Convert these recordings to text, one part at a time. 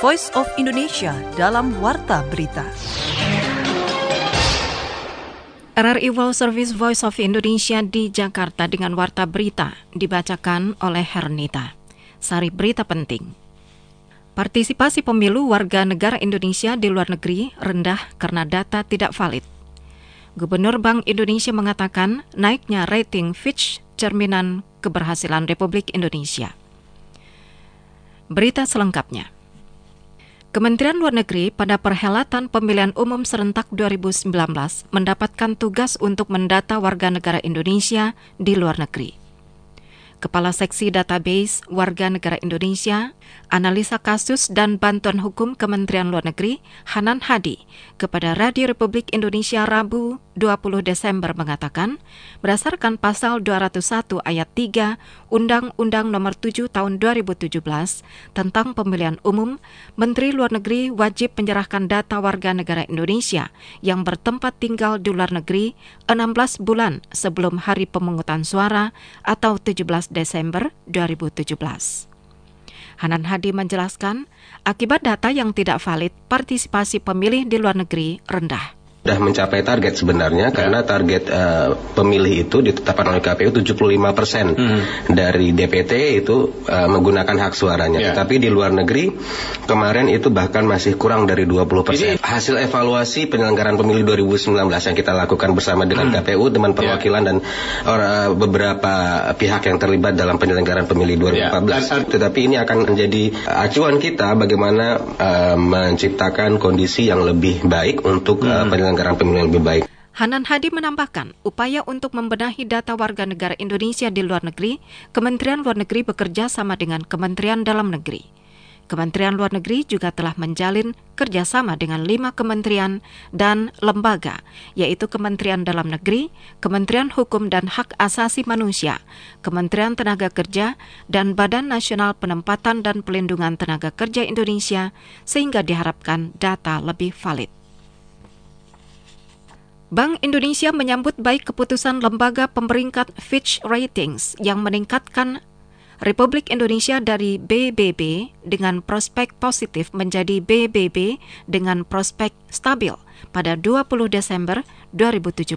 Voice of Indonesia dalam Warta Berita. RRI World Service Voice of Indonesia di Jakarta dengan Warta Berita dibacakan oleh Hernita. Sari berita penting. Partisipasi pemilu warga negara Indonesia di luar negeri rendah karena data tidak valid. Gubernur Bank Indonesia mengatakan naiknya rating Fitch cerminan keberhasilan Republik Indonesia. Berita selengkapnya. Kementerian Luar Negeri pada perhelatan pemilihan umum serentak 2019 mendapatkan tugas untuk mendata warga negara Indonesia di luar negeri. Kepala Seksi Database Warga Negara Indonesia, Analisa Kasus dan Bantuan Hukum Kementerian Luar Negeri, Hanan Hadi, kepada Radio Republik Indonesia Rabu 20 Desember mengatakan, berdasarkan pasal 201 ayat 3 Undang-Undang Nomor 7 Tahun 2017 tentang Pemilihan Umum, Menteri Luar Negeri wajib menyerahkan data warga negara Indonesia yang bertempat tinggal di luar negeri 16 bulan sebelum hari pemungutan suara atau 17 Desember 2017. Hanan Hadi menjelaskan, akibat data yang tidak valid, partisipasi pemilih di luar negeri rendah. Sudah mencapai target sebenarnya karena target pemilih itu ditetapkan oleh KPU 75% dari DPT itu menggunakan hak suaranya. Tetapi di luar negeri kemarin itu bahkan masih kurang dari 20%. Hasil evaluasi penyelenggaraan pemilu 2019 yang kita lakukan bersama dengan KPU, teman perwakilan dan beberapa pihak yang terlibat dalam penyelenggaraan pemilu 2014. Tetapi ini akan menjadi acuan kita bagaimana menciptakan kondisi yang lebih baik untuk penyelenggaraan pemilu yang lebih baik. Hanan Hadi menambahkan, upaya untuk membenahi data warga negara Indonesia di luar negeri, Kementerian Luar Negeri bekerja sama dengan Kementerian Dalam Negeri. Kementerian Luar Negeri juga telah menjalin kerjasama dengan 5 kementerian dan lembaga, yaitu Kementerian Dalam Negeri, Kementerian Hukum dan Hak Asasi Manusia, Kementerian Tenaga Kerja, dan Badan Nasional Penempatan dan Pelindungan Tenaga Kerja Indonesia, sehingga diharapkan data lebih valid. Bank Indonesia menyambut baik keputusan lembaga pemeringkat Fitch Ratings yang meningkatkan Republik Indonesia dari BBB dengan prospek positif menjadi BBB dengan prospek stabil pada 20 Desember 2017.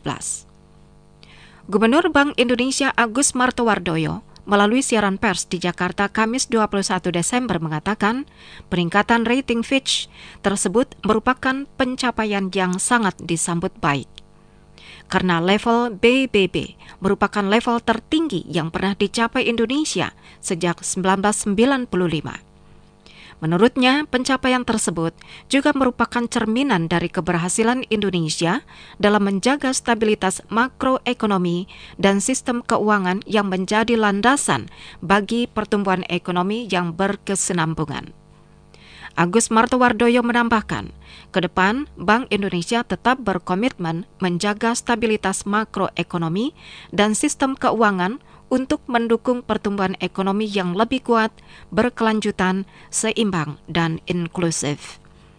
Gubernur Bank Indonesia Agus Martowardoyo melalui siaran pers di Jakarta Kamis 21 Desember mengatakan peningkatan rating Fitch tersebut merupakan pencapaian yang sangat disambut baik. Karena level BBB merupakan level tertinggi yang pernah dicapai Indonesia sejak 1995. Menurutnya, pencapaian tersebut juga merupakan cerminan dari keberhasilan Indonesia dalam menjaga stabilitas makroekonomi dan sistem keuangan yang menjadi landasan bagi pertumbuhan ekonomi yang berkesinambungan. Agus Martowardoyo menambahkan, ke depan Bank Indonesia tetap berkomitmen menjaga stabilitas makroekonomi dan sistem keuangan untuk mendukung pertumbuhan ekonomi yang lebih kuat, berkelanjutan, seimbang, dan inklusif.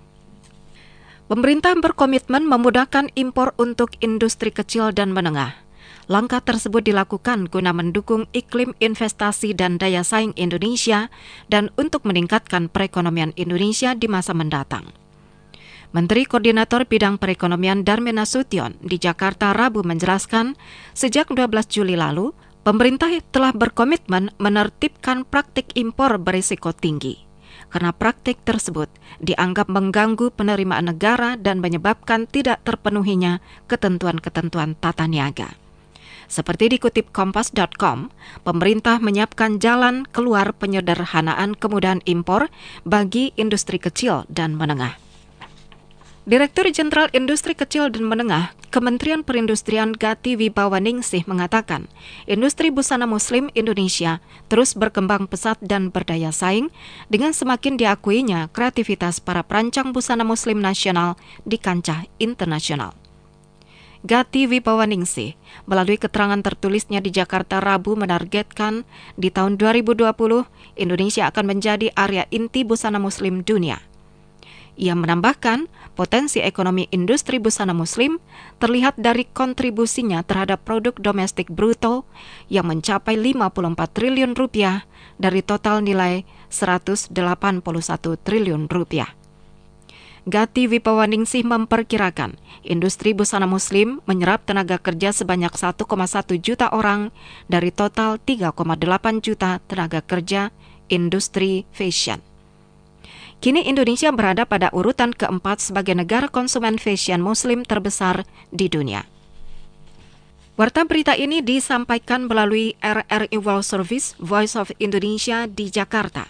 Pemerintah berkomitmen memudahkan impor untuk industri kecil dan menengah. Langkah tersebut dilakukan guna mendukung iklim investasi dan daya saing Indonesia dan untuk meningkatkan perekonomian Indonesia di masa mendatang. Menteri Koordinator Bidang Perekonomian Darmin Nasution di Jakarta Rabu menjelaskan, sejak 12 Juli lalu, pemerintah telah berkomitmen menertibkan praktik impor berisiko tinggi. Karena praktik tersebut dianggap mengganggu penerimaan negara dan menyebabkan tidak terpenuhinya ketentuan-ketentuan tata niaga. Seperti dikutip Kompas.com, pemerintah menyiapkan jalan keluar penyederhanaan kemudahan impor bagi industri kecil dan menengah. Direktur Jenderal Industri Kecil dan Menengah, Kementerian Perindustrian Gati Wibawaningsih mengatakan, industri busana muslim Indonesia terus berkembang pesat dan berdaya saing dengan semakin diakuinya kreativitas para perancang busana muslim nasional di kancah internasional. Gati Wibawaningsih melalui keterangan tertulisnya di Jakarta Rabu menargetkan di tahun 2020 Indonesia akan menjadi area inti busana muslim dunia. Ia menambahkan, potensi ekonomi industri busana muslim terlihat dari kontribusinya terhadap produk domestik bruto yang mencapai 54 triliun rupiah dari total nilai 181 triliun rupiah. Gati Wipawaningsih memperkirakan industri busana muslim menyerap tenaga kerja sebanyak 1,1 juta orang dari total 3,8 juta tenaga kerja industri fashion. Kini Indonesia berada pada urutan keempat sebagai negara konsumen fashion muslim terbesar di dunia. Warta berita ini disampaikan melalui RRI World Service Voice of Indonesia di Jakarta.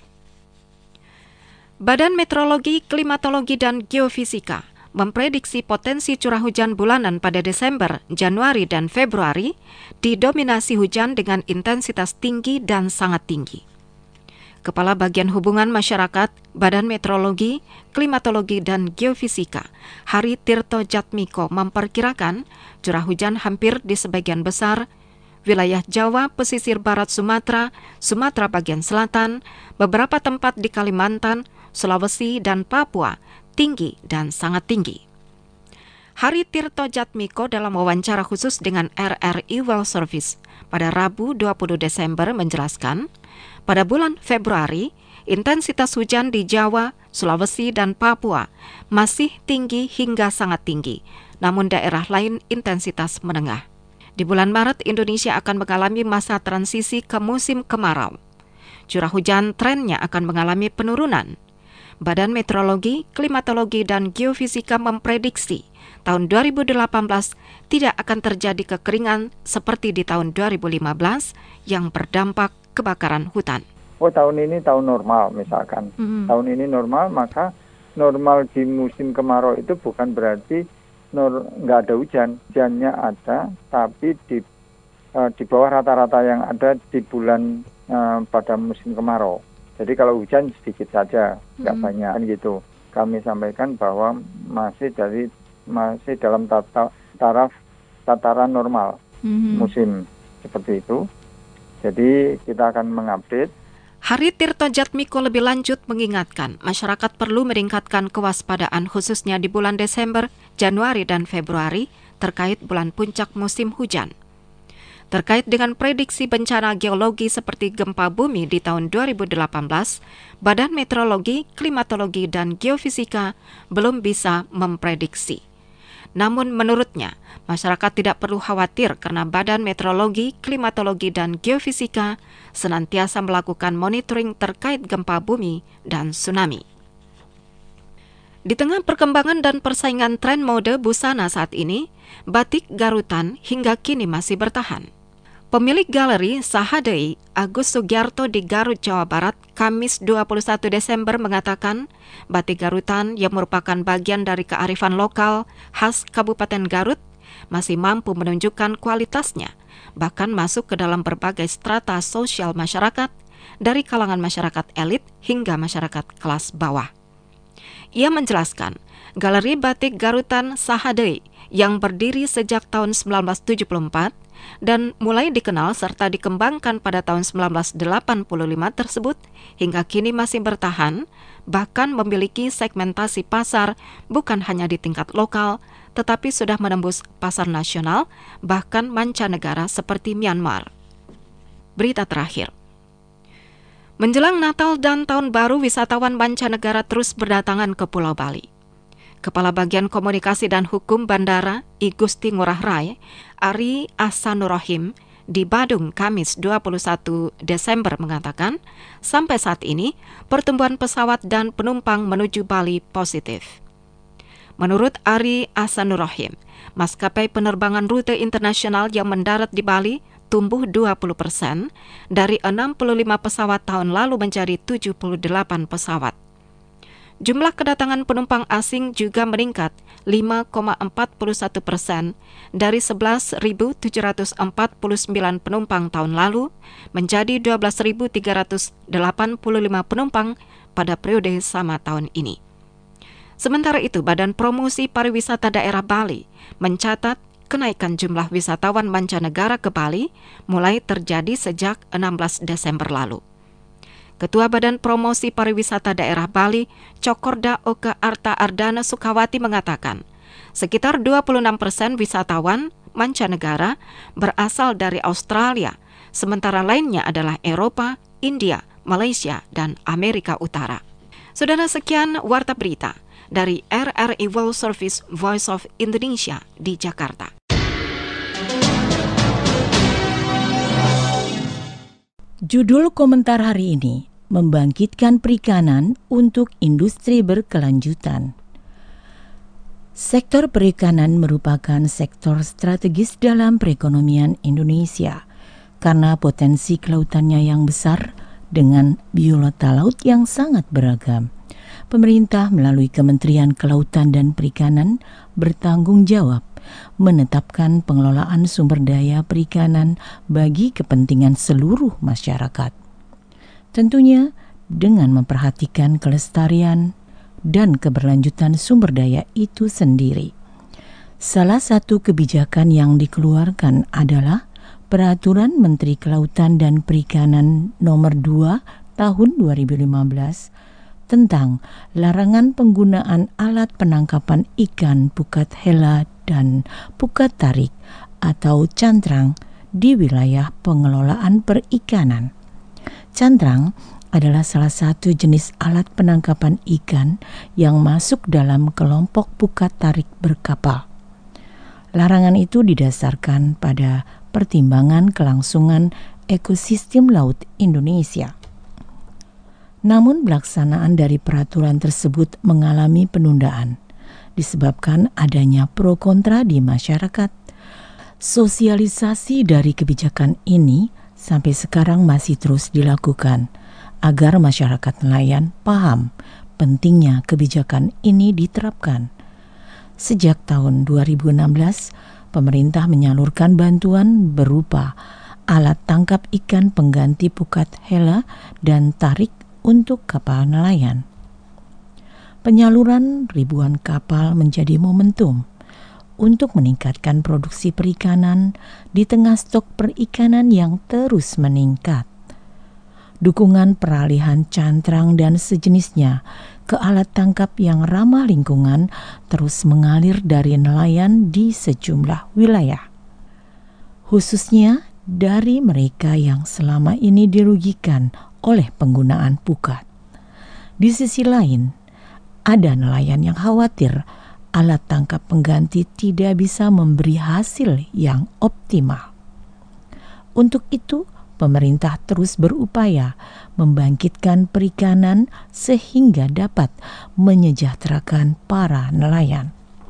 Badan Meteorologi, Klimatologi, dan Geofisika memprediksi potensi curah hujan bulanan pada Desember, Januari, dan Februari didominasi hujan dengan intensitas tinggi dan sangat tinggi. Kepala Bagian Hubungan Masyarakat, Badan Meteorologi, Klimatologi, dan Geofisika, Hari Tirto Jatmiko memperkirakan curah hujan hampir di sebagian besar wilayah Jawa, pesisir barat Sumatera, Sumatera bagian selatan, beberapa tempat di Kalimantan, Sulawesi, dan Papua tinggi dan sangat tinggi. Hari Tirto Jatmiko dalam wawancara khusus dengan RRI World Service pada Rabu 20 Desember menjelaskan, pada bulan Februari, intensitas hujan di Jawa, Sulawesi, dan Papua masih tinggi hingga sangat tinggi, namun daerah lain intensitas menengah. Di bulan Maret, Indonesia akan mengalami masa transisi ke musim kemarau. Curah hujan trennya akan mengalami penurunan. Badan Meteorologi, Klimatologi, dan Geofisika memprediksi tahun 2018 tidak akan terjadi kekeringan seperti di tahun 2015 yang berdampak kebakaran hutan. Oh, tahun ini tahun normal misalkan. Tahun ini normal, maka normal di musim kemarau itu bukan berarti nggak ada hujan. Hujannya ada, tapi di bawah rata-rata yang ada di bulan pada musim kemarau. Jadi kalau hujan sedikit saja, nggak banyak kan gitu. Kami sampaikan bahwa masih dalam tataran normal musim seperti itu. Jadi kita akan mengupdate. Hari Tirto Jatmiko lebih lanjut mengingatkan masyarakat perlu meningkatkan kewaspadaan khususnya di bulan Desember, Januari, dan Februari terkait bulan puncak musim hujan. Terkait dengan prediksi bencana geologi seperti gempa bumi di tahun 2018, Badan Meteorologi, Klimatologi, dan Geofisika belum bisa memprediksi. Namun menurutnya, masyarakat tidak perlu khawatir karena Badan Meteorologi, Klimatologi, dan Geofisika senantiasa melakukan monitoring terkait gempa bumi dan tsunami. Di tengah perkembangan dan persaingan tren mode busana saat ini, batik Garutan hingga kini masih bertahan. Pemilik galeri Sahadei, Agus Sugiarto di Garut, Jawa Barat, Kamis 21 Desember mengatakan, batik Garutan yang merupakan bagian dari kearifan lokal khas Kabupaten Garut masih mampu menunjukkan kualitasnya, bahkan masuk ke dalam berbagai strata sosial masyarakat, dari kalangan masyarakat elit hingga masyarakat kelas bawah. Ia menjelaskan, galeri batik Garutan Sahadei yang berdiri sejak tahun 1974 dan mulai dikenal serta dikembangkan pada tahun 1985 tersebut hingga kini masih bertahan, bahkan memiliki segmentasi pasar bukan hanya di tingkat lokal, tetapi sudah menembus pasar nasional, bahkan mancanegara seperti Myanmar. Berita terakhir. Menjelang Natal dan Tahun Baru, wisatawan mancanegara terus berdatangan ke Pulau Bali. Kepala Bagian Komunikasi dan Hukum Bandara I Gusti Ngurah Rai, Ari Ahsanurrahim, di Badung, Kamis 21 Desember mengatakan, sampai saat ini pertumbuhan pesawat dan penumpang menuju Bali positif. Menurut Ari Ahsanurrahim, maskapai penerbangan rute internasional yang mendarat di Bali tumbuh 20% dari 65 pesawat tahun lalu menjadi 78 pesawat. Jumlah kedatangan penumpang asing juga meningkat 5,41% dari 11.749 penumpang tahun lalu menjadi 12.385 penumpang pada periode sama tahun ini. Sementara itu, Badan Promosi Pariwisata Daerah Bali mencatat kenaikan jumlah wisatawan mancanegara ke Bali mulai terjadi sejak 16 Desember lalu. Ketua Badan Promosi Pariwisata Daerah Bali, Cokorda Oke Arta Ardana Sukawati mengatakan, sekitar 26% wisatawan mancanegara berasal dari Australia, sementara lainnya adalah Eropa, India, Malaysia, dan Amerika Utara. Saudara, sekian Warta Berita dari RRI World Service Voice of Indonesia di Jakarta. Judul komentar hari ini, membangkitkan perikanan untuk industri berkelanjutan. Sektor perikanan merupakan sektor strategis dalam perekonomian Indonesia karena potensi kelautannya yang besar dengan biota laut yang sangat beragam. Pemerintah melalui Kementerian Kelautan dan Perikanan bertanggung jawab menetapkan pengelolaan sumber daya perikanan bagi kepentingan seluruh masyarakat. Tentunya dengan memperhatikan kelestarian dan keberlanjutan sumber daya itu sendiri. Salah satu kebijakan yang dikeluarkan adalah Peraturan Menteri Kelautan dan Perikanan Nomor 2 Tahun 2015 tentang larangan penggunaan alat penangkapan ikan pukat hela dan pukat tarik atau cantrang di wilayah pengelolaan perikanan. Cantrang adalah salah satu jenis alat penangkapan ikan yang masuk dalam kelompok pukat tarik berkapal. Larangan itu didasarkan pada pertimbangan kelangsungan ekosistem laut Indonesia. Namun pelaksanaan dari peraturan tersebut mengalami penundaan disebabkan adanya pro kontra di masyarakat. Sosialisasi dari kebijakan ini sampai sekarang masih terus dilakukan agar masyarakat nelayan paham pentingnya kebijakan ini diterapkan. Sejak tahun 2016, pemerintah menyalurkan bantuan berupa alat tangkap ikan pengganti pukat hela dan tarik untuk kapal nelayan. Penyaluran ribuan kapal menjadi momentum untuk meningkatkan produksi perikanan di tengah stok perikanan yang terus meningkat. Dukungan peralihan cantrang dan sejenisnya ke alat tangkap yang ramah lingkungan terus mengalir dari nelayan di sejumlah wilayah, khususnya dari mereka yang selama ini dirugikan oleh penggunaan pukat. Di sisi lain, ada nelayan yang khawatir alat tangkap pengganti tidak bisa memberi hasil yang optimal. Untuk itu, pemerintah terus berupaya membangkitkan perikanan sehingga dapat menyejahterakan para nelayan.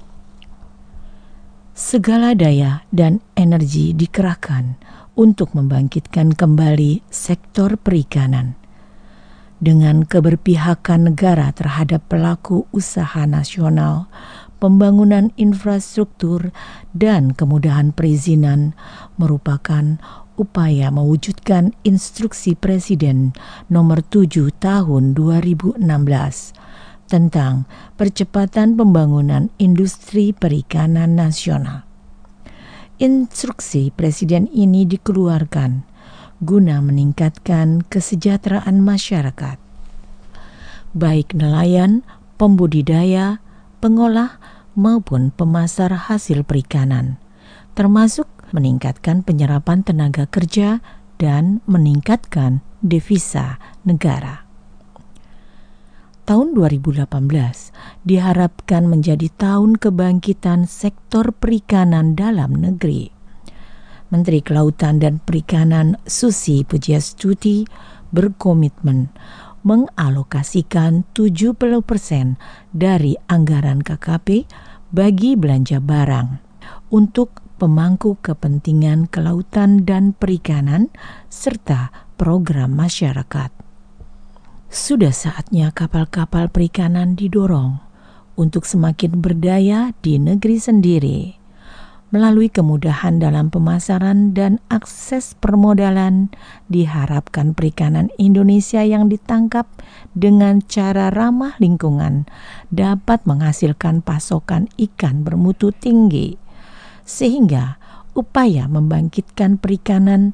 Segala daya dan energi dikerahkan untuk membangkitkan kembali sektor perikanan. Dengan keberpihakan negara terhadap pelaku usaha nasional, pembangunan infrastruktur, dan kemudahan perizinan merupakan upaya mewujudkan Instruksi Presiden Nomor 7 Tahun 2016 tentang percepatan pembangunan industri perikanan nasional. Instruksi Presiden ini dikeluarkan guna meningkatkan kesejahteraan masyarakat, baik nelayan, pembudidaya, pengolah, maupun pemasar hasil perikanan, termasuk meningkatkan penyerapan tenaga kerja dan meningkatkan devisa negara. Tahun 2018 diharapkan menjadi tahun kebangkitan sektor perikanan dalam negeri. Menteri Kelautan dan Perikanan Susi Pujiastuti berkomitmen mengalokasikan 70% dari anggaran KKP bagi belanja barang untuk pemangku kepentingan kelautan dan perikanan serta program masyarakat. Sudah saatnya kapal-kapal perikanan didorong untuk semakin berdaya di negeri sendiri melalui kemudahan dalam pemasaran dan akses permodalan. Diharapkan perikanan Indonesia yang ditangkap dengan cara ramah lingkungan dapat menghasilkan pasokan ikan bermutu tinggi, sehingga upaya membangkitkan perikanan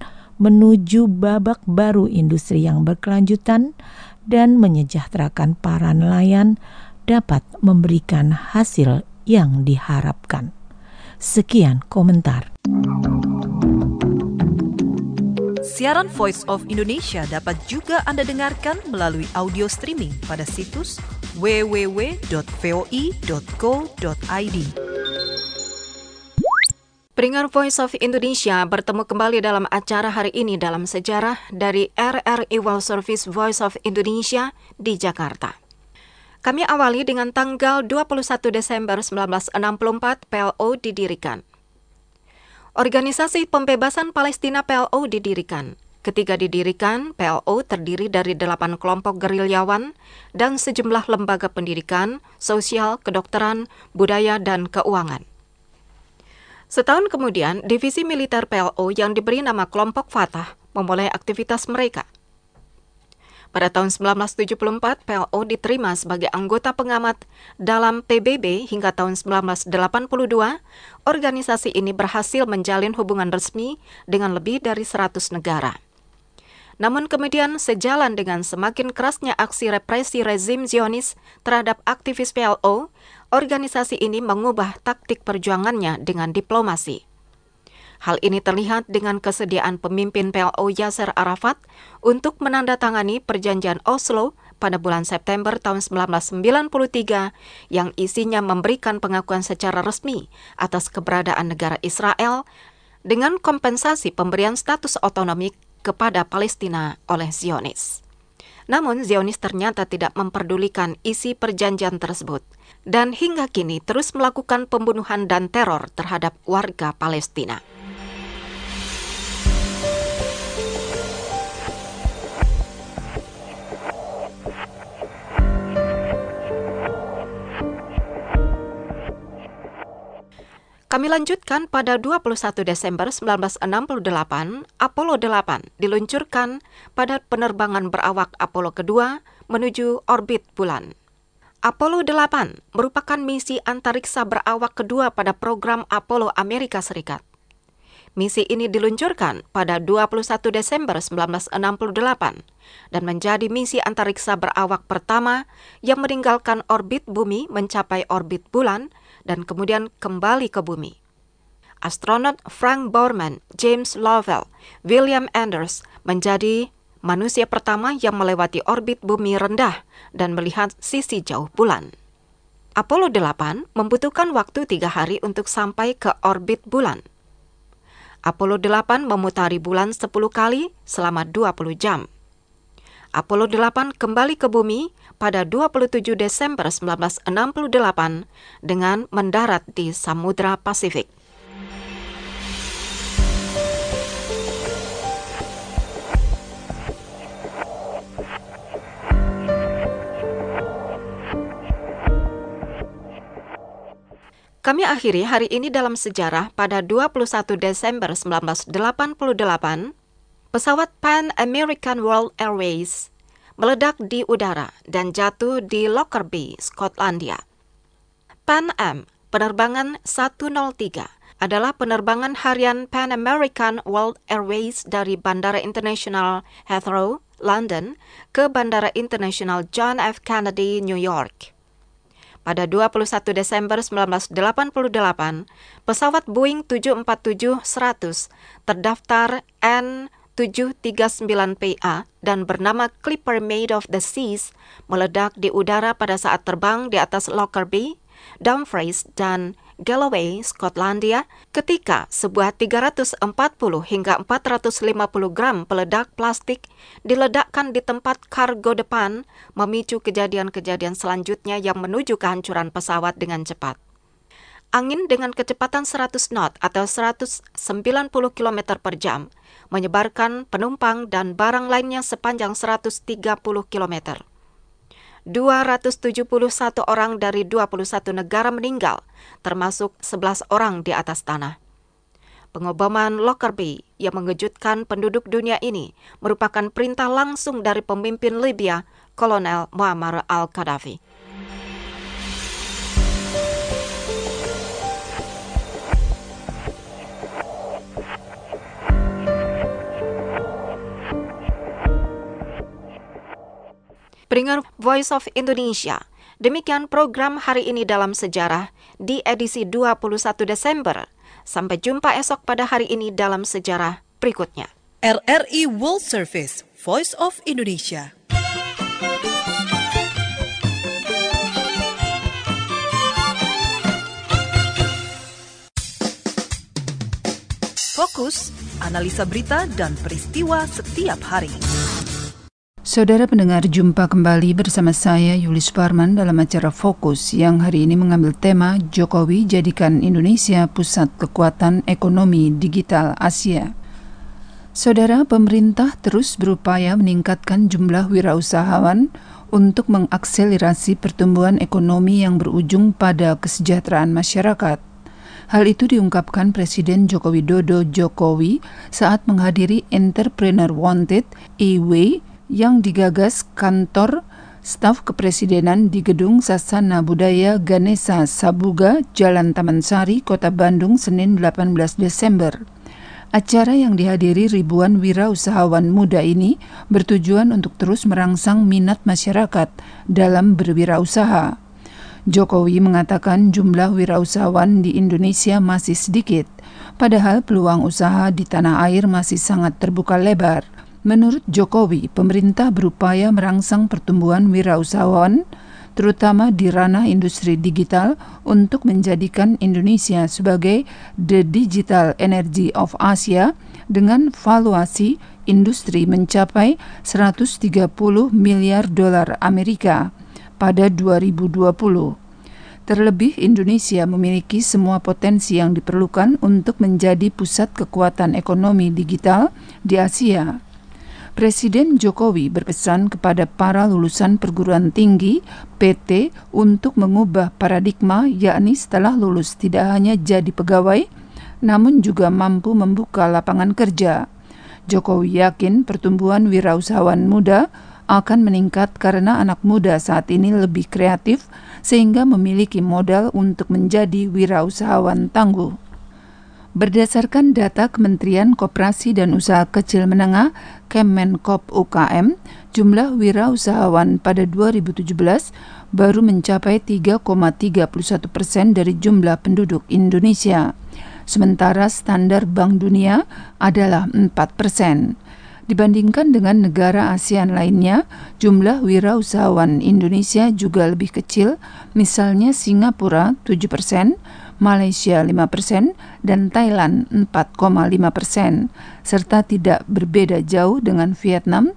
menuju babak baru industri yang berkelanjutan dan menyejahterakan para nelayan dapat memberikan hasil yang diharapkan. Sekian komentar. Siaran Voice of Indonesia dapat juga Anda dengarkan melalui audio streaming pada situs www.voi.co.id. Pendengar Voice of Indonesia bertemu kembali dalam acara hari ini dalam sejarah dari RRI World Service Voice of Indonesia di Jakarta. Kami awali dengan tanggal 21 Desember 1964 PLO didirikan. Organisasi Pembebasan Palestina PLO didirikan. Ketika didirikan, PLO terdiri dari 8 kelompok gerilyawan dan sejumlah lembaga pendidikan, sosial, kedokteran, budaya, dan keuangan. Setahun kemudian, divisi militer PLO yang diberi nama Kelompok Fatah memulai aktivitas mereka. Pada tahun 1974, PLO diterima sebagai anggota pengamat dalam PBB hingga tahun 1982, organisasi ini berhasil menjalin hubungan resmi dengan lebih dari 100 negara. Namun kemudian sejalan dengan semakin kerasnya aksi represi rezim Zionis terhadap aktivis PLO, organisasi ini mengubah taktik perjuangannya dengan diplomasi. Hal ini terlihat dengan kesediaan pemimpin PLO Yasser Arafat untuk menandatangani perjanjian Oslo pada bulan September tahun 1993 yang isinya memberikan pengakuan secara resmi atas keberadaan negara Israel dengan kompensasi pemberian status otonomi kepada Palestina oleh Zionis. Namun Zionis ternyata tidak memperdulikan isi perjanjian tersebut dan hingga kini terus melakukan pembunuhan dan teror terhadap warga Palestina. Kami lanjutkan pada 21 Desember 1968, Apollo 8 diluncurkan pada penerbangan berawak Apollo kedua menuju orbit bulan. Apollo 8 merupakan misi antariksa berawak kedua pada program Apollo Amerika Serikat. Misi ini diluncurkan pada 21 Desember 1968 dan menjadi misi antariksa berawak pertama yang meninggalkan orbit bumi mencapai orbit bulan dan kemudian kembali ke bumi. Astronot Frank Borman, James Lovell, William Anders menjadi manusia pertama yang melewati orbit bumi rendah dan melihat sisi jauh bulan. Apollo 8 membutuhkan waktu 3 hari untuk sampai ke orbit bulan. Apollo 8 memutari bulan 10 kali selama 20 jam. Apollo 8 kembali ke bumi pada 27 Desember 1968 dengan mendarat di Samudra Pasifik. Kami akhiri hari ini dalam sejarah pada 21 Desember 1988, pesawat Pan American World Airways meledak di udara dan jatuh di Lockerbie, Skotlandia. Pan Am, penerbangan 103, adalah penerbangan harian Pan American World Airways dari Bandara Internasional Heathrow, London, ke Bandara Internasional John F. Kennedy, New York. Pada 21 Desember 1988, pesawat Boeing 747-100 terdaftar N739PA dan bernama Clipper Made of the Seas meledak di udara pada saat terbang di atas Lockerbie, Dumfries, dan Galloway, Skotlandia, ketika sebuah 340 hingga 450 gram peledak plastik diledakkan di tempat kargo depan, memicu kejadian-kejadian selanjutnya yang menuju kehancuran pesawat dengan cepat. Angin dengan kecepatan 100 knot atau 190 km per jam menyebarkan penumpang dan barang lainnya sepanjang 130 km. 271 orang dari 21 negara meninggal, termasuk 11 orang di atas tanah. Pengeboman Lockerbie yang mengejutkan penduduk dunia ini merupakan perintah langsung dari pemimpin Libya, Kolonel Muammar al-Gaddafi. Pendengar Voice of Indonesia, demikian program hari ini dalam sejarah di edisi 21 Desember. Sampai jumpa esok pada hari ini dalam sejarah berikutnya. RRI World Service, Voice of Indonesia. Fokus, analisa berita dan peristiwa setiap hari. Saudara pendengar, jumpa kembali bersama saya Yulis Barman dalam acara Fokus yang hari ini mengambil tema Jokowi jadikan Indonesia pusat kekuatan ekonomi digital Asia. Saudara, pemerintah terus berupaya meningkatkan jumlah wirausahawan untuk mengakselerasi pertumbuhan ekonomi yang berujung pada kesejahteraan masyarakat. Hal itu diungkapkan Presiden Joko Widodo saat menghadiri Entrepreneur Wanted (EW) yang digagas kantor staf kepresidenan di Gedung Sasana Budaya Ganesha Sabuga, Jalan Taman Sari, Kota Bandung, Senin 18 Desember. Acara yang dihadiri ribuan wirausahawan muda ini bertujuan untuk terus merangsang minat masyarakat dalam berwirausaha. Jokowi mengatakan jumlah wirausahawan di Indonesia masih sedikit, padahal peluang usaha di tanah air masih sangat terbuka lebar. Menurut Jokowi, pemerintah berupaya merangsang pertumbuhan wirausahawan, terutama di ranah industri digital, untuk menjadikan Indonesia sebagai the digital energy of Asia dengan valuasi industri mencapai 130 miliar dolar Amerika pada 2020. Terlebih, Indonesia memiliki semua potensi yang diperlukan untuk menjadi pusat kekuatan ekonomi digital di Asia. Presiden Jokowi berpesan kepada para lulusan perguruan tinggi PT untuk mengubah paradigma, yakni setelah lulus tidak hanya jadi pegawai, namun juga mampu membuka lapangan kerja. Jokowi yakin pertumbuhan wirausahawan muda akan meningkat karena anak muda saat ini lebih kreatif sehingga memiliki modal untuk menjadi wirausahawan tangguh. Berdasarkan data Kementerian Koperasi dan Usaha Kecil Menengah Kemenkop UKM, jumlah wirausahawan pada 2017 baru mencapai 3,31% dari jumlah penduduk Indonesia. Sementara standar Bank Dunia adalah 4%. Dibandingkan dengan negara ASEAN lainnya, jumlah wirausahawan Indonesia juga lebih kecil, misalnya Singapura 7%, Malaysia 5%, dan Thailand 4,5%, serta tidak berbeda jauh dengan Vietnam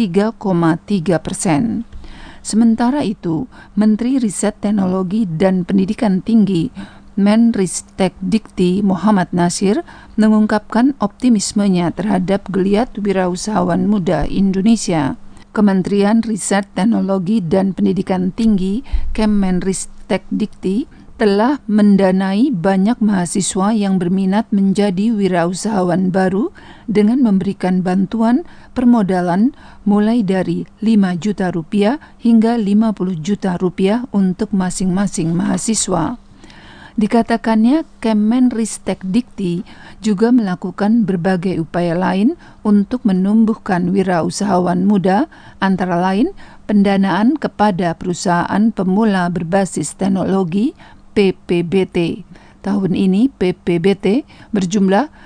3,3%. Sementara itu, Menteri Riset Teknologi dan Pendidikan Tinggi Menristekdikti Muhammad Nasir mengungkapkan optimismenya terhadap geliat wirausahawan muda Indonesia. Kementerian Riset Teknologi dan Pendidikan Tinggi Kemenristekdikti telah mendanai banyak mahasiswa yang berminat menjadi wirausahawan baru dengan memberikan bantuan permodalan mulai dari 5 juta rupiah hingga 50 juta rupiah untuk masing-masing mahasiswa. Dikatakannya, Kemenristekdikti juga melakukan berbagai upaya lain untuk menumbuhkan wirausahawan muda, antara lain pendanaan kepada perusahaan pemula berbasis teknologi PPBT. Tahun ini PPBT berjumlah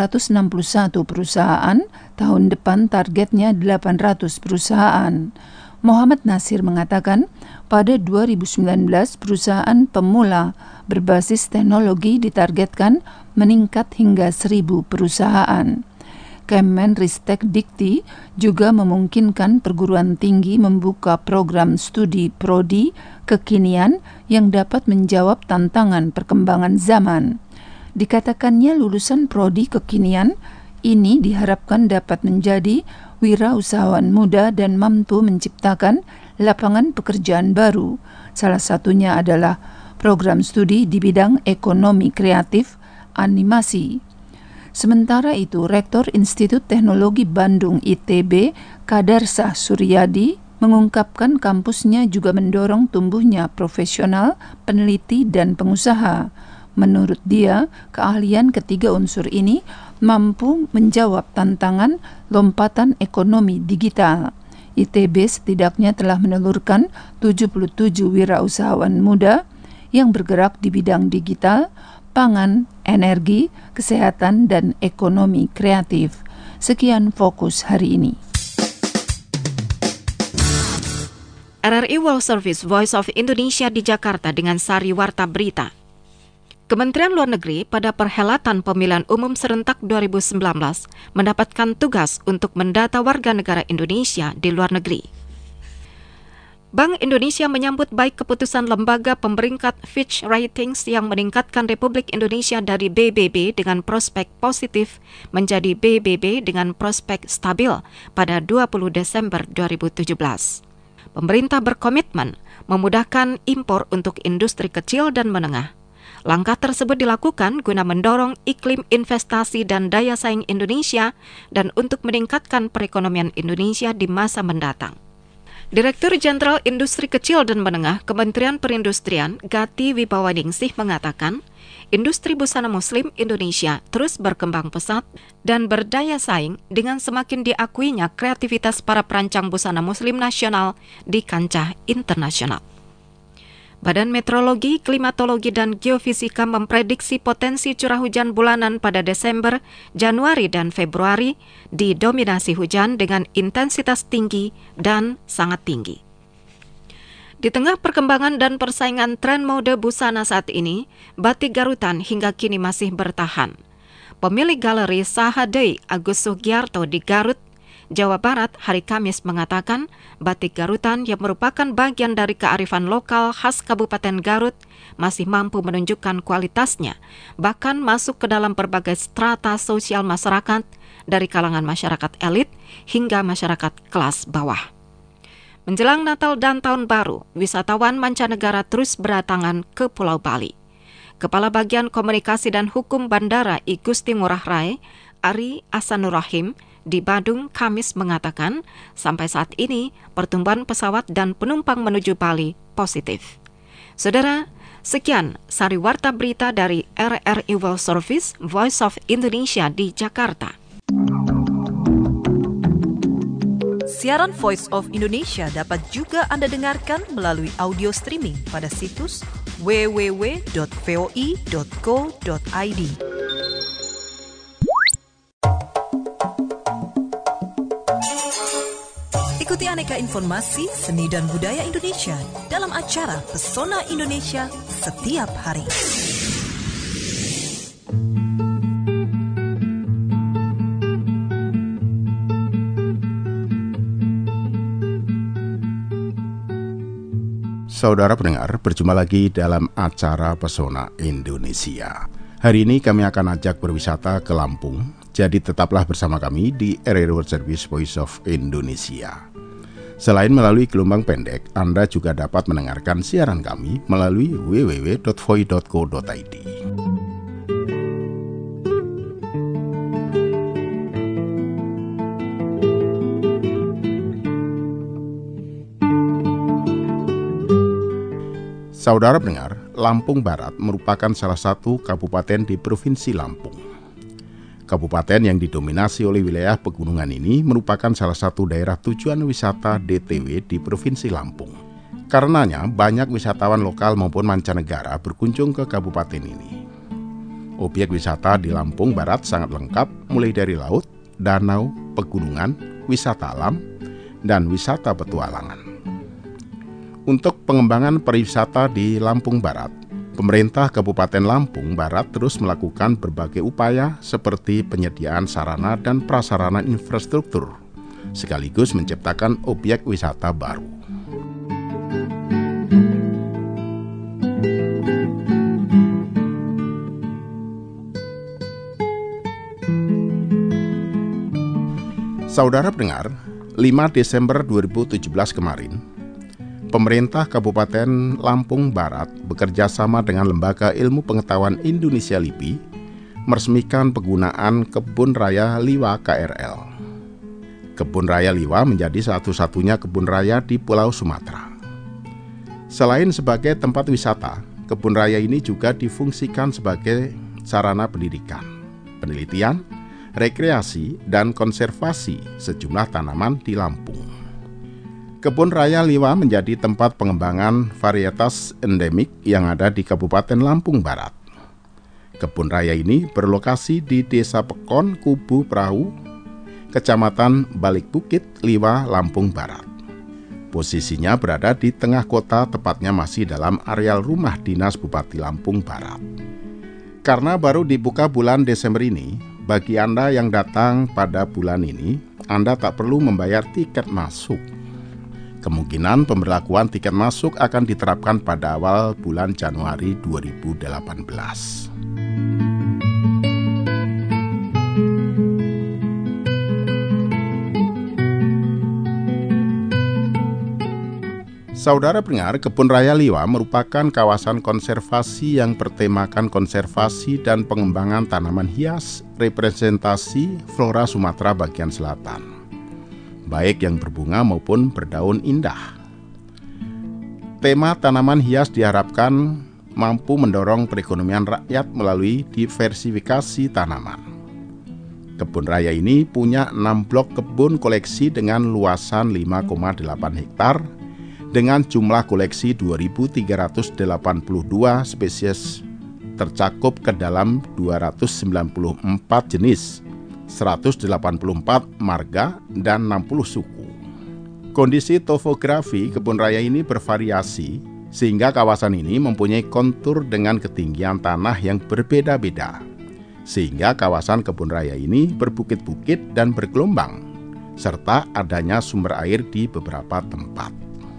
661 perusahaan, tahun depan targetnya 800 perusahaan. Muhammad Nasir mengatakan, pada 2019 perusahaan pemula berbasis teknologi ditargetkan meningkat hingga 1.000 perusahaan. Kemenristekdikti juga memungkinkan perguruan tinggi membuka program studi prodi kekinian yang dapat menjawab tantangan perkembangan zaman. Dikatakannya lulusan prodi kekinian ini diharapkan dapat menjadi wirausahawan muda dan mampu menciptakan lapangan pekerjaan baru. Salah satunya adalah program studi di bidang ekonomi kreatif, animasi. Sementara itu, Rektor Institut Teknologi Bandung ITB, Kadarsah Suryadi, mengungkapkan kampusnya juga mendorong tumbuhnya profesional, peneliti, dan pengusaha. Menurut dia, keahlian ketiga unsur ini mampu menjawab tantangan lompatan ekonomi digital. ITB setidaknya telah menelurkan 77 wirausahawan muda yang bergerak di bidang digital, pangan, energi, kesehatan, dan ekonomi kreatif. Sekian fokus hari ini. RRI World Service Voice of Indonesia di Jakarta dengan Sari Warta Berita. Kementerian Luar Negeri pada perhelatan pemilihan umum serentak 2019 mendapatkan tugas untuk mendata warga negara Indonesia di luar negeri. Bank Indonesia menyambut baik keputusan lembaga pemeringkat Fitch Ratings yang meningkatkan Republik Indonesia dari BBB dengan prospek positif menjadi BBB dengan prospek stabil pada 20 Desember 2017. Pemerintah berkomitmen memudahkan impor untuk industri kecil dan menengah. Langkah tersebut dilakukan guna mendorong iklim investasi dan daya saing Indonesia dan untuk meningkatkan perekonomian Indonesia di masa mendatang. Direktur Jenderal Industri Kecil dan Menengah Kementerian Perindustrian Gati Wibawaningsih mengatakan, industri busana muslim Indonesia terus berkembang pesat dan berdaya saing dengan semakin diakuinya kreativitas para perancang busana muslim nasional di kancah internasional. Badan Meteorologi, Klimatologi, dan Geofisika memprediksi potensi curah hujan bulanan pada Desember, Januari, dan Februari didominasi hujan dengan intensitas tinggi dan sangat tinggi. Di tengah perkembangan dan persaingan tren mode busana saat ini, batik Garutan hingga kini masih bertahan. Pemilik galeri Sahadei Agus Sugiarto di Garut, Jawa Barat hari Kamis mengatakan batik Garutan yang merupakan bagian dari kearifan lokal khas Kabupaten Garut masih mampu menunjukkan kualitasnya, bahkan masuk ke dalam berbagai strata sosial masyarakat dari kalangan masyarakat elit hingga masyarakat kelas bawah. Menjelang Natal dan Tahun Baru, wisatawan mancanegara terus berdatangan ke Pulau Bali. Kepala Bagian Komunikasi dan Hukum Bandara I Gusti Ngurah Rai, Ari Asanur Rahim, di Badung, Kamis mengatakan, sampai saat ini pertumbuhan pesawat dan penumpang menuju Bali positif. Saudara, sekian Sari Warta Berita dari RRI World Service Voice of Indonesia di Jakarta. Siaran Voice of Indonesia dapat juga Anda dengarkan melalui audio streaming pada situs www.voi.co.id. Ikuti aneka informasi, seni dan budaya Indonesia dalam acara Pesona Indonesia setiap hari. Saudara pendengar, berjumpa lagi dalam acara Pesona Indonesia. Hari ini kami akan ajak berwisata ke Lampung, jadi tetaplah bersama kami di RRI World Service Voice of Indonesia. Selain melalui gelombang pendek, Anda juga dapat mendengarkan siaran kami melalui www.voi.co.id. Saudara pendengar, Lampung Barat merupakan salah satu kabupaten di Provinsi Lampung. Kabupaten yang didominasi oleh wilayah pegunungan ini merupakan salah satu daerah tujuan wisata DTW di Provinsi Lampung. Karenanya, banyak wisatawan lokal maupun mancanegara berkunjung ke kabupaten ini. Objek wisata di Lampung Barat sangat lengkap, mulai dari laut, danau, pegunungan, wisata alam, dan wisata petualangan. Untuk pengembangan pariwisata di Lampung Barat, pemerintah Kabupaten Lampung Barat terus melakukan berbagai upaya seperti penyediaan sarana dan prasarana infrastruktur, sekaligus menciptakan objek wisata baru. Saudara pendengar, 5 Desember 2017 kemarin, pemerintah Kabupaten Lampung Barat bekerja sama dengan Lembaga Ilmu Pengetahuan Indonesia LIPI meresmikan penggunaan Kebun Raya Liwa KRL. Kebun Raya Liwa menjadi satu-satunya kebun raya di Pulau Sumatera. Selain sebagai tempat wisata, kebun raya ini juga difungsikan sebagai sarana pendidikan, penelitian, rekreasi, dan konservasi sejumlah tanaman di Lampung. Kebun Raya Liwa menjadi tempat pengembangan varietas endemik yang ada di Kabupaten Lampung Barat. Kebun raya ini berlokasi di Desa Pekon, Kubu Perahu, Kecamatan Balik Bukit, Liwa, Lampung Barat. Posisinya berada di tengah kota, tepatnya masih dalam areal rumah dinas Bupati Lampung Barat. Karena baru dibuka bulan Desember ini, bagi Anda yang datang pada bulan ini, Anda tak perlu membayar tiket masuk. Kemungkinan pemberlakuan tiket masuk akan diterapkan pada awal bulan Januari 2018. Saudara pendengar, Kebun Raya Liwa merupakan kawasan konservasi yang bertemakan konservasi dan pengembangan tanaman hias representasi flora Sumatera bagian selatan, baik yang berbunga maupun berdaun indah. Tema tanaman hias diharapkan mampu mendorong perekonomian rakyat melalui diversifikasi tanaman. Kebun raya ini punya 6 blok kebun koleksi dengan luasan 5,8 hektar dengan jumlah koleksi 2.382 spesies tercakup ke dalam 294 jenis, 184 marga, dan 60 suku. Kondisi topografi kebun raya ini bervariasi, sehingga kawasan ini mempunyai kontur dengan ketinggian tanah yang berbeda-beda. Sehingga kawasan kebun raya ini berbukit-bukit dan bergelombang, serta adanya sumber air di beberapa tempat.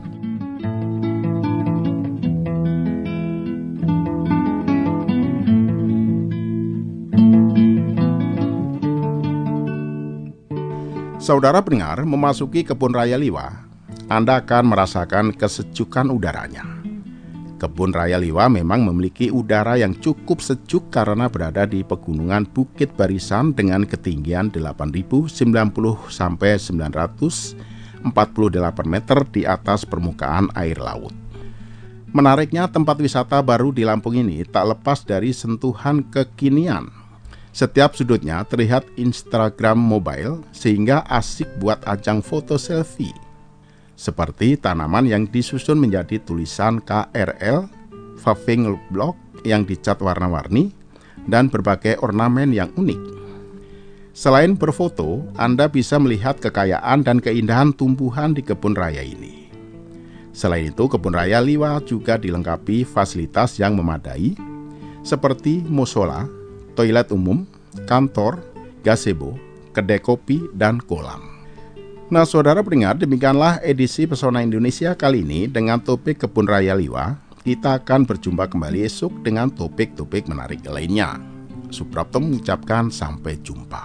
Saudara pendengar, memasuki Kebun Raya Liwa, Anda akan merasakan kesejukan udaranya. Kebun Raya Liwa memang memiliki udara yang cukup sejuk karena berada di pegunungan Bukit Barisan dengan ketinggian 8.090 sampai 948 meter di atas permukaan air laut. Menariknya, tempat wisata baru di Lampung ini tak lepas dari sentuhan kekinian. Setiap sudutnya terlihat Instagram mobile sehingga asik buat ajang foto selfie. Seperti tanaman yang disusun menjadi tulisan KRL, paving block yang dicat warna-warni, dan berbagai ornamen yang unik. Selain berfoto, Anda bisa melihat kekayaan dan keindahan tumbuhan di kebun raya ini. Selain itu, Kebun Raya Liwa juga dilengkapi fasilitas yang memadai, seperti musola, toilet umum, kantor, gazebo, kedai kopi, dan kolam. Nah, saudara pendengar, demikianlah edisi Pesona Indonesia kali ini dengan topik Kebun Raya Liwa. Kita akan berjumpa kembali esok dengan topik-topik menarik lainnya. Suprapto mengucapkan sampai jumpa.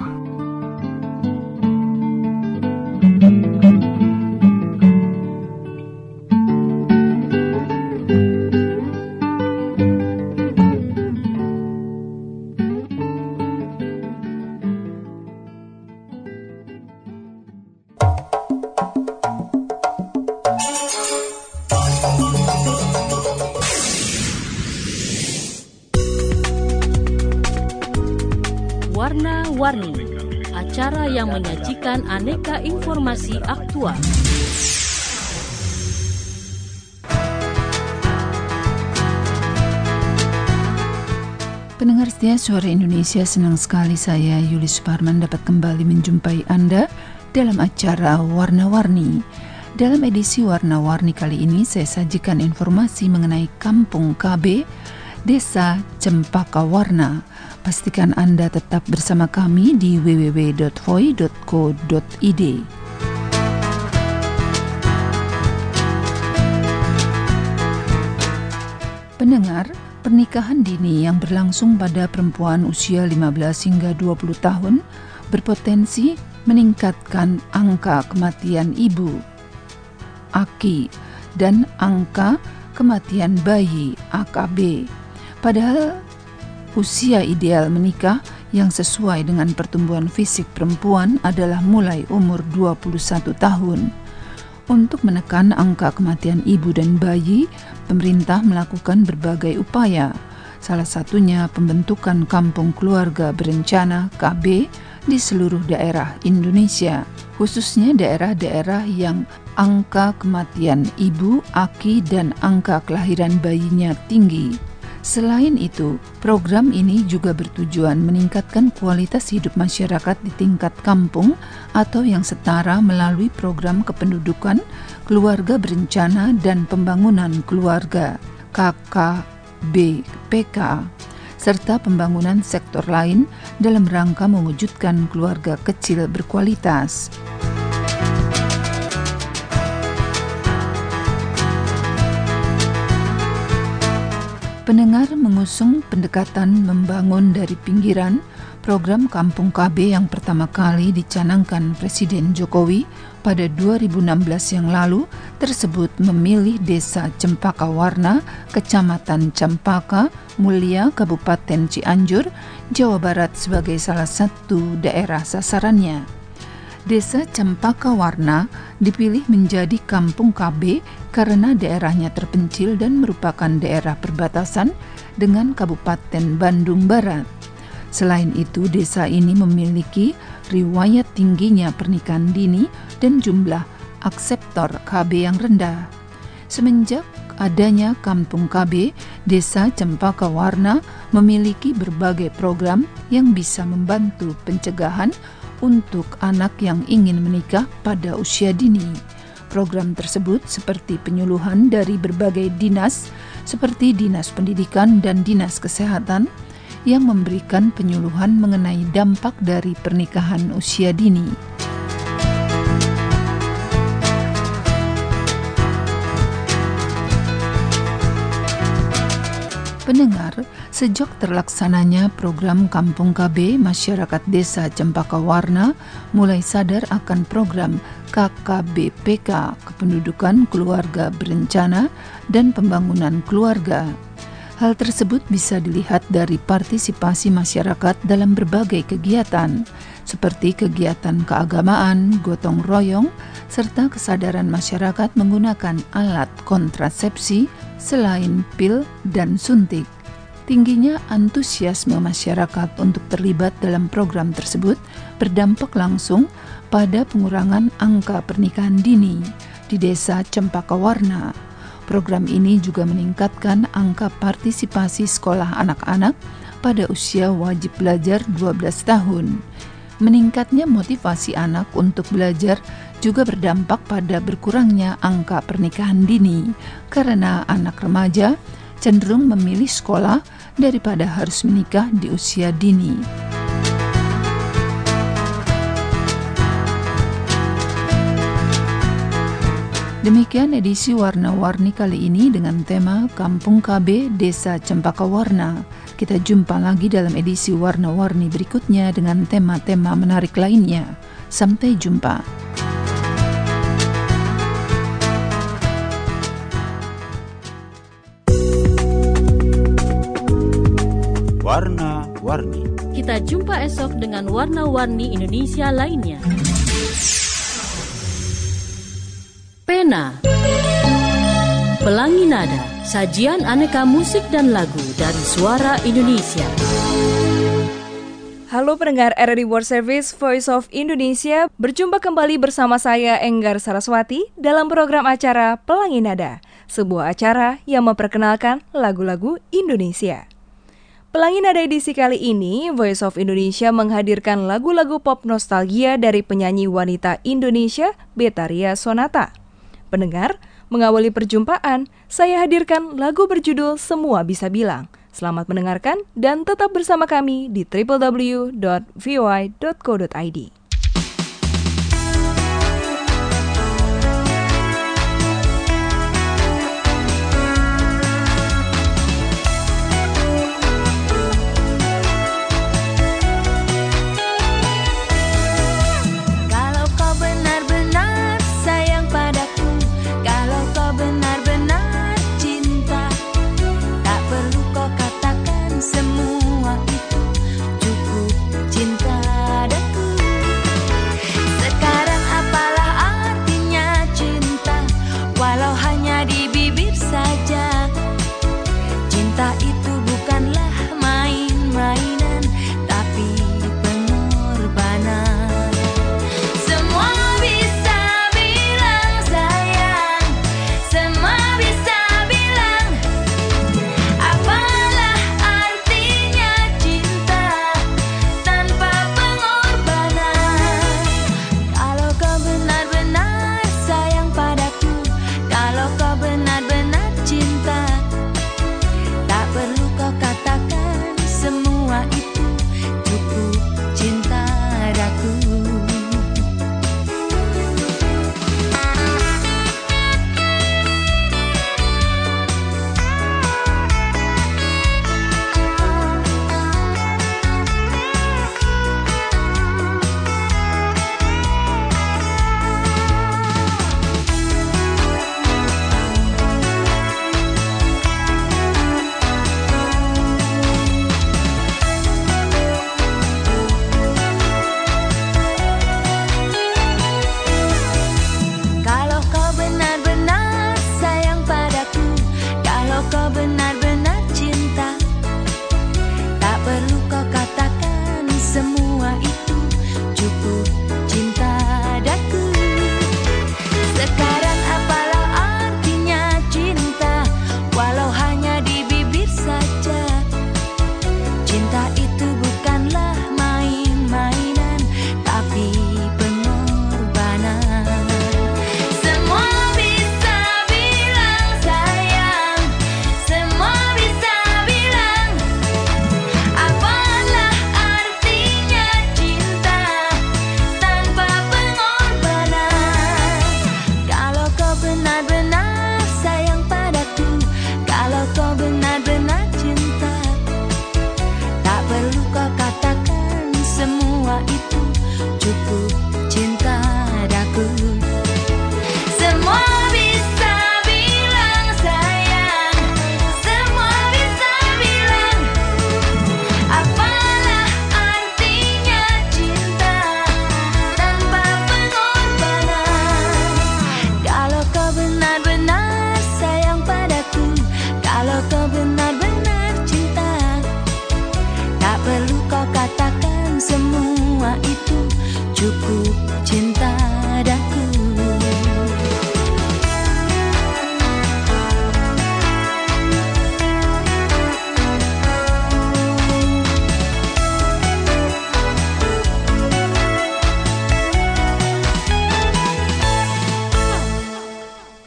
Warna-Warni, acara yang menyajikan aneka informasi aktual. Pendengar setia Suara Indonesia, senang sekali saya Yulis Suparman dapat kembali menjumpai Anda dalam acara Warna-Warni. Dalam edisi Warna-Warni kali ini saya sajikan informasi mengenai Kampung KB, Desa Cempaka Warna. Pastikan Anda tetap bersama kami di www.voi.co.id. Pendengar, pernikahan dini yang berlangsung pada perempuan usia 15 hingga 20 tahun berpotensi meningkatkan angka kematian ibu, AKI, dan angka kematian bayi, AKB. Padahal usia ideal menikah yang sesuai dengan pertumbuhan fisik perempuan adalah mulai umur 21 tahun. Untuk menekan angka kematian ibu dan bayi, pemerintah melakukan berbagai upaya. Salah satunya pembentukan Kampung Keluarga Berencana KB di seluruh daerah Indonesia, khususnya daerah-daerah yang angka kematian ibu, aki, dan angka kelahiran bayinya tinggi. Selain itu, program ini juga bertujuan meningkatkan kualitas hidup masyarakat di tingkat kampung atau yang setara melalui program kependudukan, keluarga berencana, dan pembangunan keluarga (KKBPK), serta pembangunan sektor lain dalam rangka mewujudkan keluarga kecil berkualitas. Pendengar mengusung pendekatan membangun dari pinggiran. Program Kampung KB yang pertama kali dicanangkan Presiden Jokowi pada 2016 yang lalu tersebut memilih Desa Cempaka Warna, Kecamatan Cempaka Mulia, Kabupaten Cianjur, Jawa Barat sebagai salah satu daerah sasarannya. Desa Cempaka Warna dipilih menjadi Kampung KB karena daerahnya terpencil dan merupakan daerah perbatasan dengan Kabupaten Bandung Barat. Selain itu, desa ini memiliki riwayat tingginya pernikahan dini dan jumlah akseptor KB yang rendah. Semenjak adanya Kampung KB, Desa Cempaka Warna memiliki berbagai program yang bisa membantu pencegahan untuk anak yang ingin menikah pada usia dini. Program tersebut seperti penyuluhan dari berbagai dinas seperti Dinas Pendidikan dan Dinas Kesehatan yang memberikan penyuluhan mengenai dampak dari pernikahan usia dini. Pendengar, sejak terlaksananya program Kampung KB, masyarakat Desa Cempaka Warna mulai sadar akan program KKBPK, Kependudukan Keluarga Berencana dan Pembangunan Keluarga. Hal tersebut bisa dilihat dari partisipasi masyarakat dalam berbagai kegiatan, seperti kegiatan keagamaan, gotong royong, serta kesadaran masyarakat menggunakan alat kontrasepsi selain pil dan suntik. Tingginya antusiasme masyarakat untuk terlibat dalam program tersebut berdampak langsung pada pengurangan angka pernikahan dini di Desa Cempaka Warna. Program ini juga meningkatkan angka partisipasi sekolah anak-anak pada usia wajib belajar 12 tahun. Meningkatnya motivasi anak untuk belajar juga berdampak pada berkurangnya angka pernikahan dini karena anak remaja cenderung memilih sekolah daripada harus menikah di usia dini. Demikian edisi Warna-Warni kali ini dengan tema Kampung KB Desa Cempaka Warna. Kita jumpa lagi dalam edisi Warna-Warni berikutnya dengan tema-tema menarik lainnya. Sampai jumpa. Warna-Warni. Kita jumpa esok dengan Warna-Warni Indonesia lainnya. Pena, Pelangi Nada, sajian aneka musik dan lagu dari suara Indonesia. Halo pendengar RRI World Service Voice of Indonesia, berjumpa kembali bersama saya Enggar Saraswati dalam program acara Pelangi Nada, sebuah acara yang memperkenalkan lagu-lagu Indonesia. Pelangi Nada edisi kali ini, Voice of Indonesia menghadirkan lagu-lagu pop nostalgia dari penyanyi wanita Indonesia, Betharia Sonata. Pendengar, mengawali perjumpaan, saya hadirkan lagu berjudul Semua Bisa Bilang. Selamat mendengarkan dan tetap bersama kami di www.voi.co.id. Semua itu cukup cinta padaku.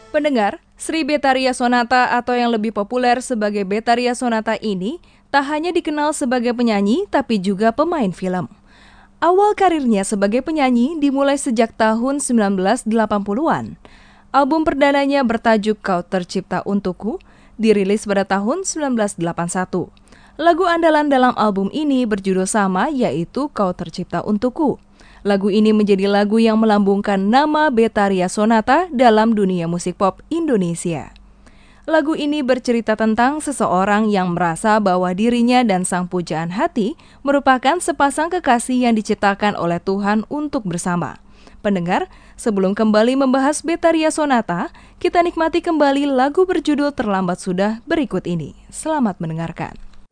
Pendengar, Sri Betaria Sonata atau yang lebih populer sebagai Betaria Sonata ini tak hanya dikenal sebagai penyanyi tapi juga pemain film. Awal karirnya sebagai penyanyi dimulai sejak tahun 1980-an. Album perdananya bertajuk Kau Tercipta Untukku dirilis pada tahun 1981. Lagu andalan dalam album ini berjudul sama yaitu Kau Tercipta Untukku. Lagu ini menjadi lagu yang melambungkan nama Betaria Sonata dalam dunia musik pop Indonesia. Lagu ini bercerita tentang seseorang yang merasa bahwa dirinya dan sang pujaan hati merupakan sepasang kekasih yang diciptakan oleh Tuhan untuk bersama. Pendengar, sebelum kembali membahas Betaria Sonata, kita nikmati kembali lagu berjudul Terlambat Sudah berikut ini. Selamat mendengarkan.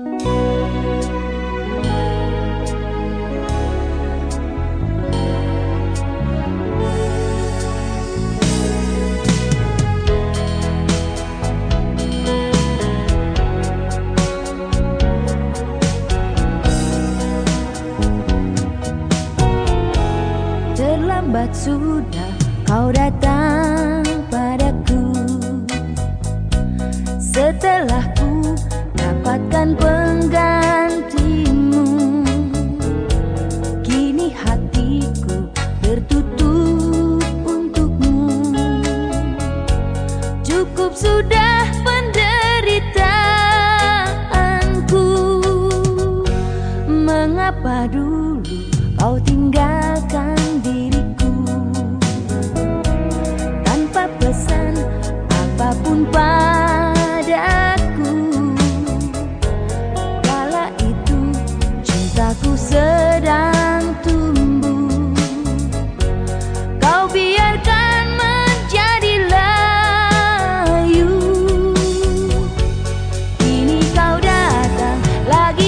Terlambat sudah kau datang padaku, setelah ku dapatkan penggantimu. Kini hatiku tertutup untukmu. Cukup sudah penderitaanku. Mengapa dulu kau tinggalkan diriku tanpa pesan apapun padaku? Kala itu cintaku sedang tumbuh, kau biarkan menjadi layu. Kini kau datang lagi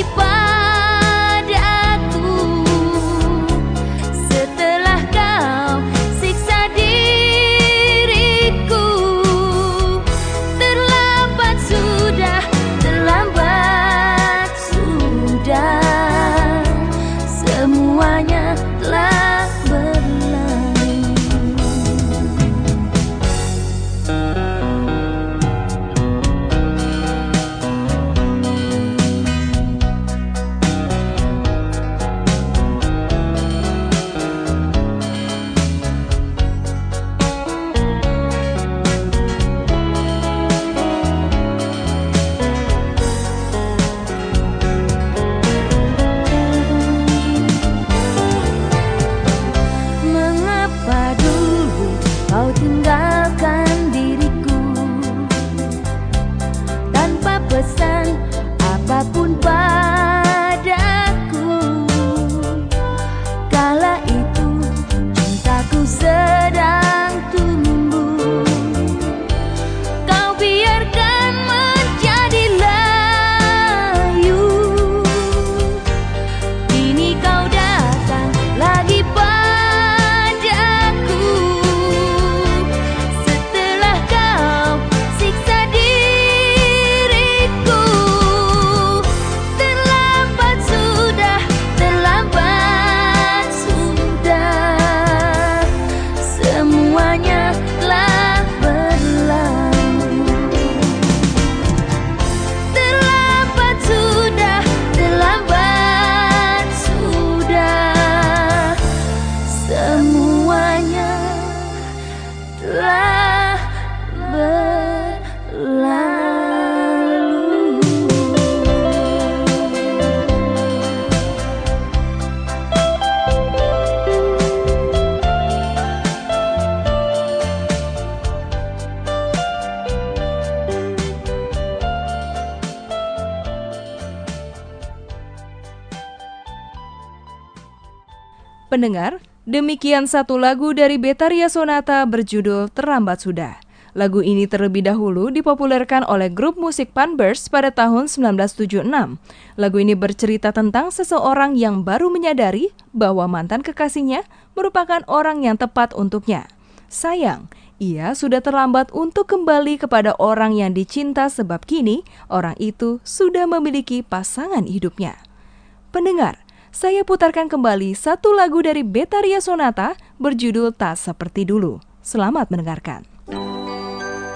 Pendengar, demikian satu lagu dari Betaria Sonata berjudul Terlambat Sudah. Lagu ini terlebih dahulu dipopulerkan oleh grup musik Panburst pada tahun 1976. Lagu ini bercerita tentang seseorang yang baru menyadari bahwa mantan kekasihnya merupakan orang yang tepat untuknya. Sayang, ia sudah terlambat untuk kembali kepada orang yang dicinta sebab kini orang itu sudah memiliki pasangan hidupnya. Pendengar, saya putarkan kembali satu lagu dari Betaria Sonata berjudul Tak Seperti Dulu. Selamat mendengarkan.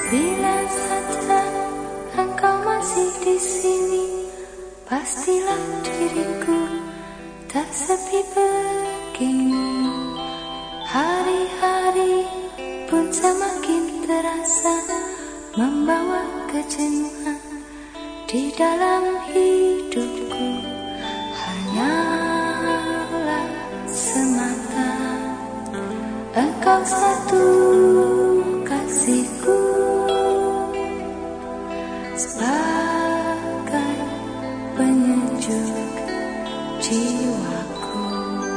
Bila saja engkau masih di sini, pastilah diriku tak sepi begini. Hari-hari pun semakin terasa membawa kejenuhan di dalam hidupku. Hanyalah semata engkau satu kasihku, sebagai penyejuk jiwaku.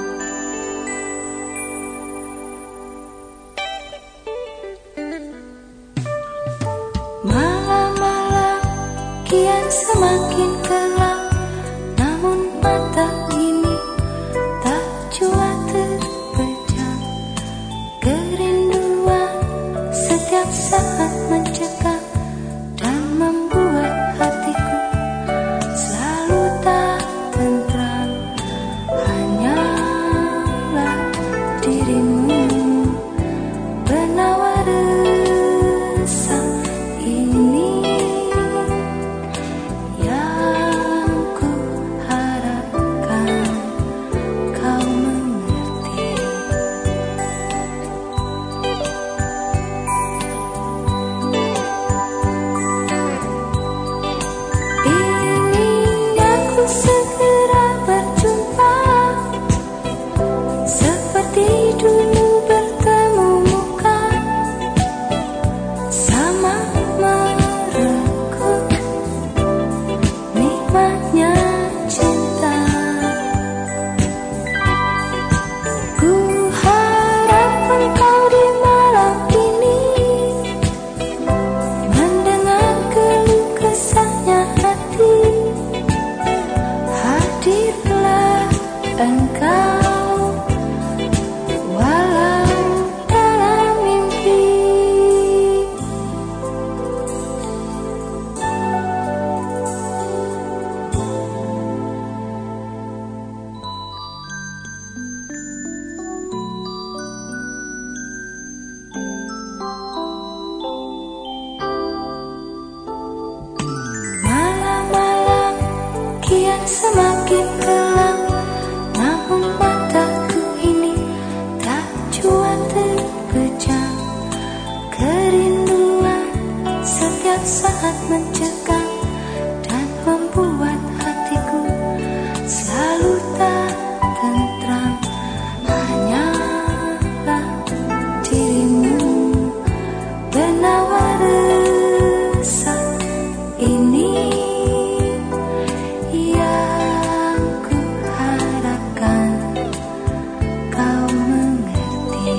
Malam-malam kian semakin gelap, namun mata ini tak jua terpejam. Kerinduan setiap saat mencekam dan membuat hatiku selalu tak tentram. Hanyalah dirimu penawar resah ini yang ku harapkan kau mengerti. Ingin aku segera berjumpa, seperti dulu bertemu muka, sama merekuk nikmatnya cinta. Ku harap engkau di malam ini mendengar keluh kesahnya hati. Hadirlah engkau walau dalam mimpi. Malam-malam kian semakin gelap, namun mataku ini tak jua terpejam. Kerinduan setiap saat mencekam dan membuat hatiku selalu tak tentram. Hanyalah dirimu penawar resah ini yang ku harapkan kau mengerti.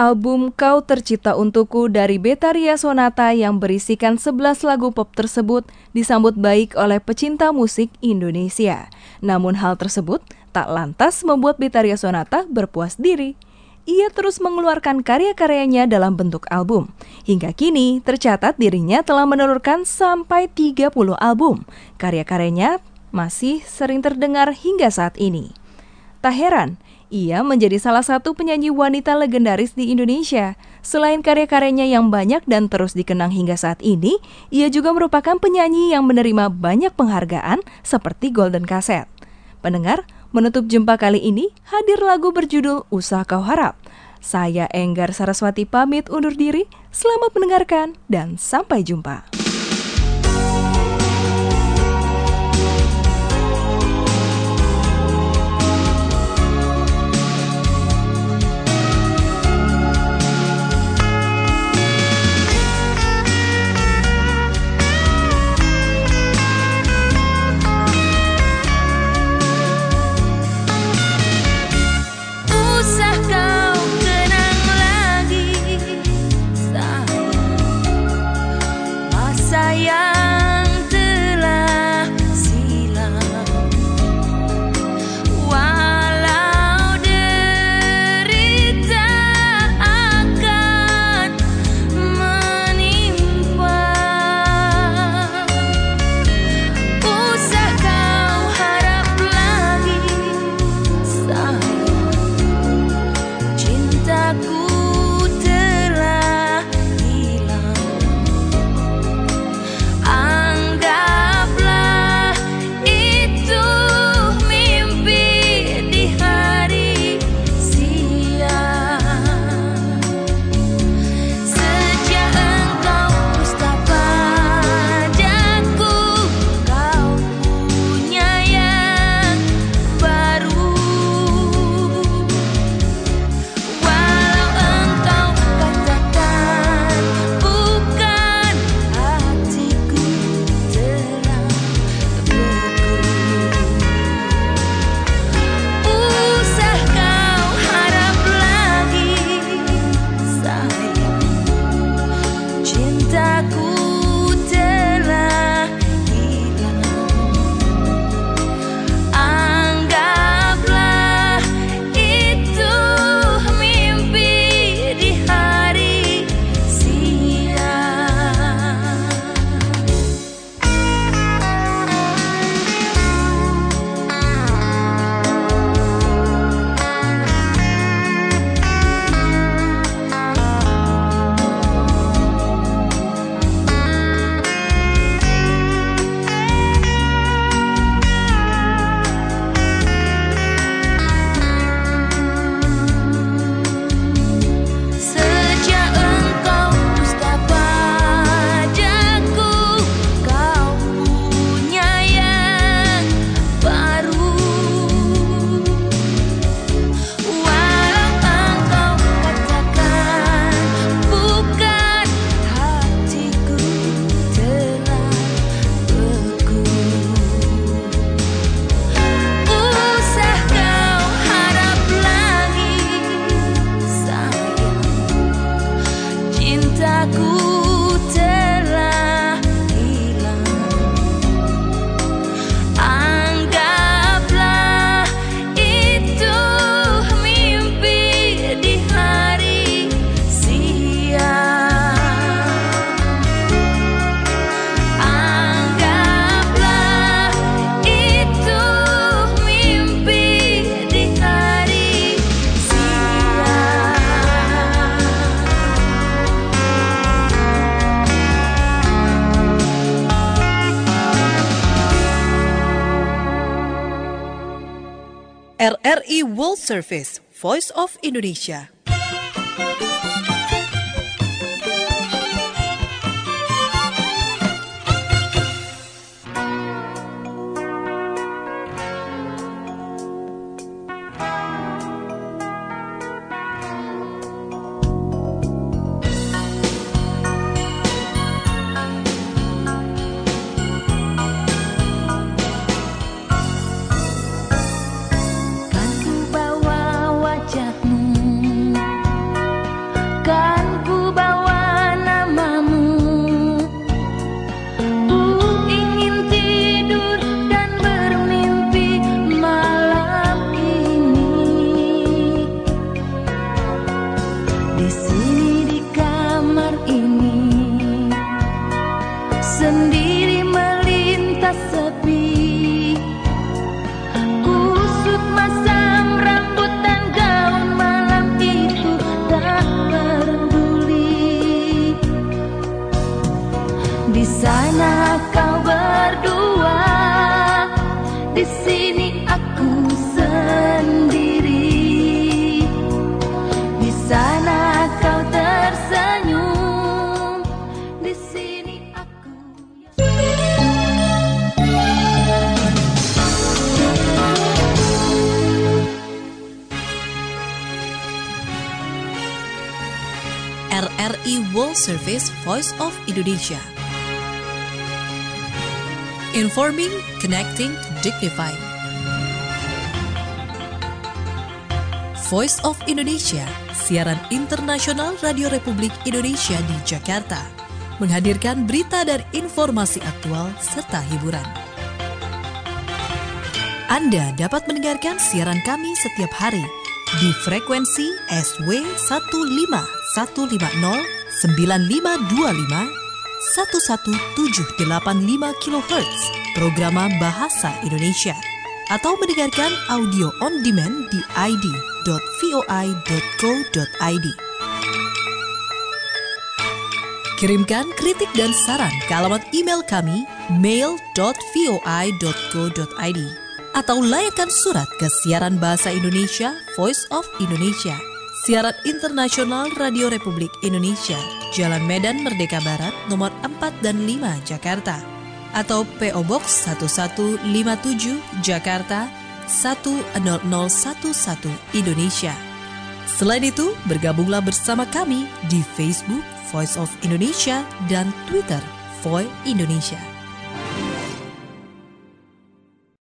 album Kau Tercipta Untukku dari Betharia Sonata yang berisikan 11 lagu pop tersebut disambut baik oleh pecinta musik Indonesia. Namun hal tersebut tak lantas membuat Betharia Sonata berpuas diri. Ia terus mengeluarkan karya-karyanya dalam bentuk album. Hingga kini tercatat dirinya telah menelurkan sampai 30 album. Karya-karyanya masih sering terdengar hingga saat ini. Tak heran, ia menjadi salah satu penyanyi wanita legendaris di Indonesia. Selain karya-karyanya yang banyak dan terus dikenang hingga saat ini, ia juga merupakan penyanyi yang menerima banyak penghargaan seperti Golden Cassette. Pendengar, menutup jumpa kali ini hadir lagu berjudul Usah Kau Harap. Saya Enggar Saraswati pamit undur diri, selamat mendengarkan dan sampai jumpa. RRI World Service, Voice of Indonesia. Kan ku bawa wajahmu Di sini aku sendiri, di sana kau tersenyum, di sini aku. RRI World Service Voice of Indonesia. Informing, connecting, dignifying. Voice of Indonesia, siaran internasional Radio Republik Indonesia di Jakarta, menghadirkan berita dan informasi aktual serta hiburan. Anda dapat mendengarkan siaran kami setiap hari di frekuensi SW 15150 9525 11785 kHz Programa Bahasa Indonesia, atau mendengarkan audio on demand di id.voi.co.id. Kirimkan kritik dan saran ke alamat email kami mail.voi.co.id atau layakkan surat ke siaran Bahasa Indonesia Voice of Indonesia, siaran internasional Radio Republik Indonesia, Jalan Medan Merdeka Barat, nomor 4 dan 5, Jakarta, atau PO Box 1157, Jakarta 10011, Indonesia. Selain itu, bergabunglah bersama kami di Facebook Voice of Indonesia dan Twitter Voi Indonesia.